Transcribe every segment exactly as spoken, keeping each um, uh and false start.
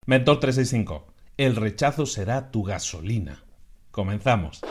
Mentor trescientos sesenta y cinco. El rechazo será tu gasolina. Comenzamos.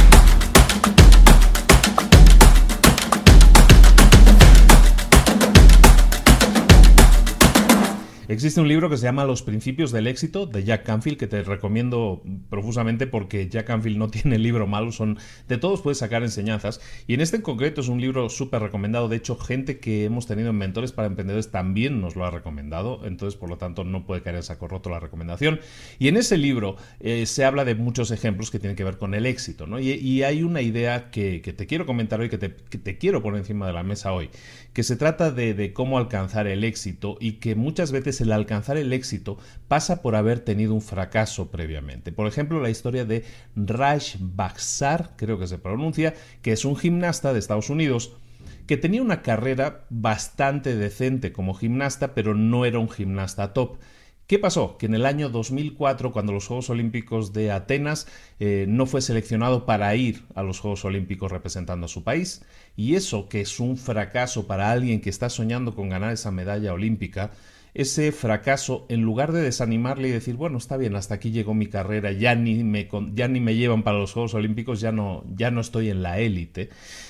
Existe un libro que se llama Los Principios del Éxito, de Jack Canfield, que te recomiendo profusamente porque Jack Canfield no tiene libro malo, son de todos puedes sacar enseñanzas. Y en este en concreto es un libro súper recomendado. De hecho, gente que hemos tenido en Mentores para Emprendedores también nos lo ha recomendado. Entonces, por lo tanto, no puede caer en saco roto la recomendación. Y en ese libro eh, se habla de muchos ejemplos que tienen que ver con el éxito, ¿no? Y, y hay una idea que, que te quiero comentar hoy, que te, que te quiero poner encima de la mesa hoy, que se trata de, de cómo alcanzar el éxito y que muchas veces el alcanzar el éxito pasa por haber tenido un fracaso previamente. Por ejemplo, la historia de Raj Baksar, creo que se pronuncia, que es un gimnasta de Estados Unidos que tenía una carrera bastante decente como gimnasta, pero no era un gimnasta top. ¿Qué pasó? Que en el año dos mil cuatro, cuando los Juegos Olímpicos de Atenas, eh, no fue seleccionado para ir a los Juegos Olímpicos representando a su país. Y eso, que es un fracaso para alguien que está soñando con ganar esa medalla olímpica, ese fracaso, en lugar de desanimarle y decir, bueno, está bien, hasta aquí llegó mi carrera, ya ni me, ya ni me llevan para los Juegos Olímpicos, ya no, ya no estoy en la élite.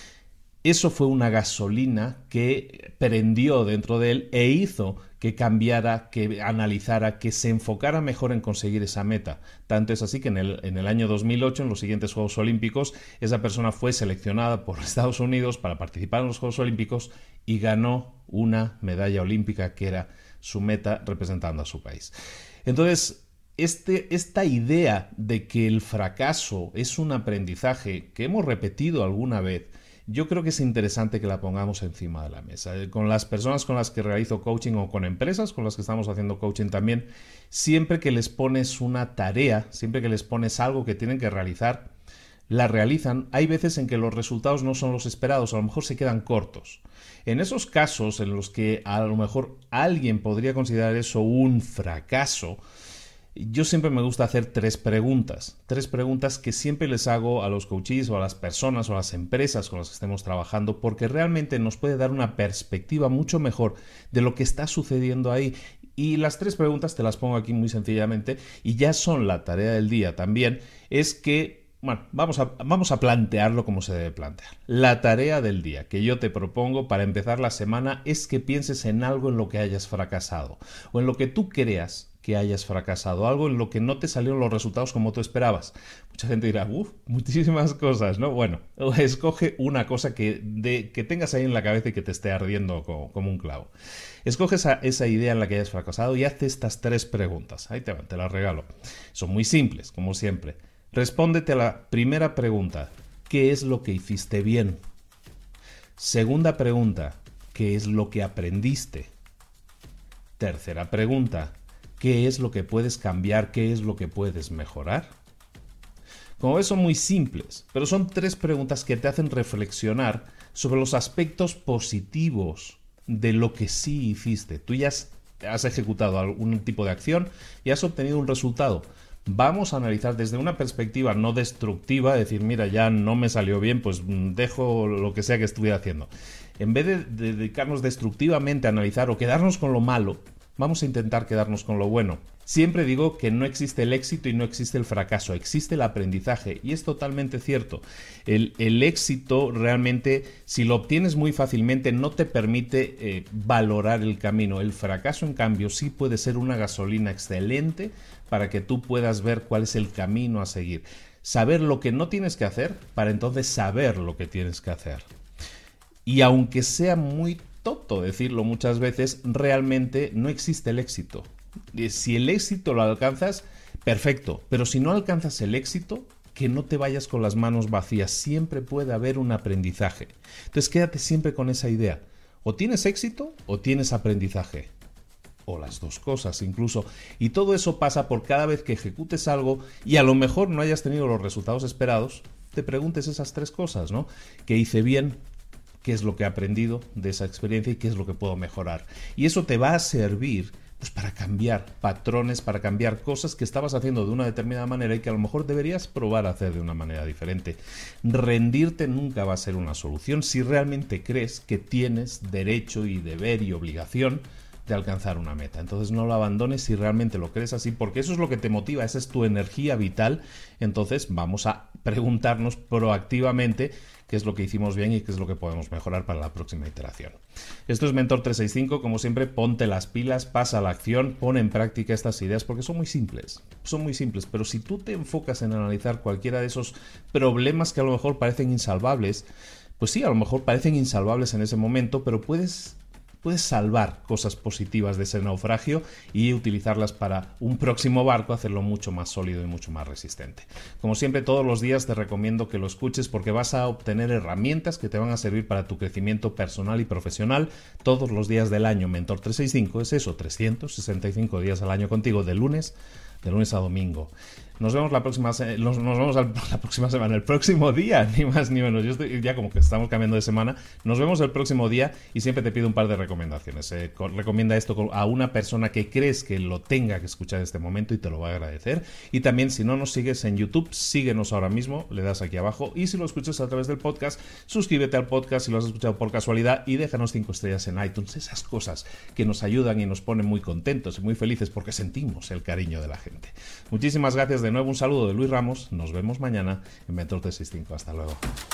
Eso fue una gasolina que prendió dentro de él e hizo que cambiara, que analizara, que se enfocara mejor en conseguir esa meta. Tanto es así que en el, en el año dos mil ocho, en los siguientes Juegos Olímpicos, esa persona fue seleccionada por Estados Unidos para participar en los Juegos Olímpicos y ganó una medalla olímpica que era su meta representando a su país. Entonces, este, esta idea de que el fracaso es un aprendizaje que hemos repetido alguna vez, yo creo que es interesante que la pongamos encima de la mesa. Con las personas con las que realizo coaching o con empresas con las que estamos haciendo coaching también, siempre que les pones una tarea, siempre que les pones algo que tienen que realizar, la realizan. Hay veces en que los resultados no son los esperados, a lo mejor se quedan cortos. En esos casos en los que a lo mejor alguien podría considerar eso un fracaso, yo siempre me gusta hacer tres preguntas. Tres preguntas que siempre les hago a los coaches o a las personas o a las empresas con las que estemos trabajando, porque realmente nos puede dar una perspectiva mucho mejor de lo que está sucediendo ahí. Y las tres preguntas te las pongo aquí muy sencillamente y ya son la tarea del día también, es que Bueno, vamos a, vamos a plantearlo como se debe plantear. La tarea del día que yo te propongo para empezar la semana es que pienses en algo en lo que hayas fracasado o en lo que tú creas que hayas fracasado, algo en lo que no te salieron los resultados como tú esperabas. Mucha gente dirá, uff, muchísimas cosas, ¿no? Bueno, escoge una cosa que, de, que tengas ahí en la cabeza y que te esté ardiendo como, como un clavo. Escoge esa, esa idea en la que hayas fracasado y haz estas tres preguntas. Ahí te van, te las regalo. Son muy simples, como siempre. Respóndete a la primera pregunta, ¿qué es lo que hiciste bien? Segunda pregunta, ¿qué es lo que aprendiste? Tercera pregunta, ¿qué es lo que puedes cambiar? ¿Qué es lo que puedes mejorar? Como ves, son muy simples, pero son tres preguntas que te hacen reflexionar sobre los aspectos positivos de lo que sí hiciste. Tú ya has, has ejecutado algún tipo de acción y has obtenido un resultado. Vamos a analizar desde una perspectiva no destructiva, decir, mira, ya no me salió bien, pues dejo lo que sea que estuviera haciendo. En vez de dedicarnos destructivamente a analizar o quedarnos con lo malo, vamos a intentar quedarnos con lo bueno. Siempre digo que no existe el éxito y no existe el fracaso, existe el aprendizaje y es totalmente cierto. El, el éxito realmente, si lo obtienes muy fácilmente, no te permite eh, valorar el camino. El fracaso, en cambio, sí puede ser una gasolina excelente para que tú puedas ver cuál es el camino a seguir. Saber lo que no tienes que hacer para entonces saber lo que tienes que hacer. Y aunque sea muy tonto decirlo muchas veces, realmente no existe el éxito. Si el éxito lo alcanzas, perfecto, pero si no alcanzas el éxito, que no te vayas con las manos vacías, siempre puede haber un aprendizaje. Entonces quédate siempre con esa idea, o tienes éxito o tienes aprendizaje, o las dos cosas incluso, y todo eso pasa por cada vez que ejecutes algo y a lo mejor no hayas tenido los resultados esperados, te preguntes esas tres cosas, ¿no? ¿Qué hice bien? ¿Qué es lo que he aprendido de esa experiencia y qué es lo que puedo mejorar? Y eso te va a servir pues para cambiar patrones, para cambiar cosas que estabas haciendo de una determinada manera y que a lo mejor deberías probar a hacer de una manera diferente. Rendirte nunca va a ser una solución si realmente crees que tienes derecho y deber y obligación de alcanzar una meta. Entonces no lo abandones si realmente lo crees así, porque eso es lo que te motiva, esa es tu energía vital. Entonces vamos a preguntarnos proactivamente qué es lo que hicimos bien y qué es lo que podemos mejorar para la próxima iteración. Esto es Mentor trescientos sesenta y cinco, como siempre, ponte las pilas, pasa a la acción, pon en práctica estas ideas porque son muy simples, son muy simples, pero si tú te enfocas en analizar cualquiera de esos problemas que a lo mejor parecen insalvables, pues sí, a lo mejor parecen insalvables en ese momento, pero puedes... Puedes salvar cosas positivas de ese naufragio y utilizarlas para un próximo barco, hacerlo mucho más sólido y mucho más resistente. Como siempre, todos los días te recomiendo que lo escuches porque vas a obtener herramientas que te van a servir para tu crecimiento personal y profesional todos los días del año. Mentor trescientos sesenta y cinco es eso, trescientos sesenta y cinco días al año contigo, de lunes, de lunes a domingo. Nos vemos la próxima, nos, nos vemos la próxima semana, el próximo día, ni más ni menos. Yo estoy ya como que estamos cambiando de semana. Nos vemos el próximo día y siempre te pido un par de recomendaciones. Eh, recomienda esto a una persona que crees que lo tenga que escuchar en este momento y te lo va a agradecer. Y también, si no nos sigues en YouTube, síguenos ahora mismo, le das aquí abajo. Y si lo escuchas a través del podcast, suscríbete al podcast si lo has escuchado por casualidad y déjanos cinco estrellas en iTunes. Esas cosas que nos ayudan y nos ponen muy contentos y muy felices porque sentimos el cariño de la gente. Muchísimas gracias de nuevo, un saludo de Luis Ramos, nos vemos mañana en Mentor trescientos sesenta y cinco, hasta luego.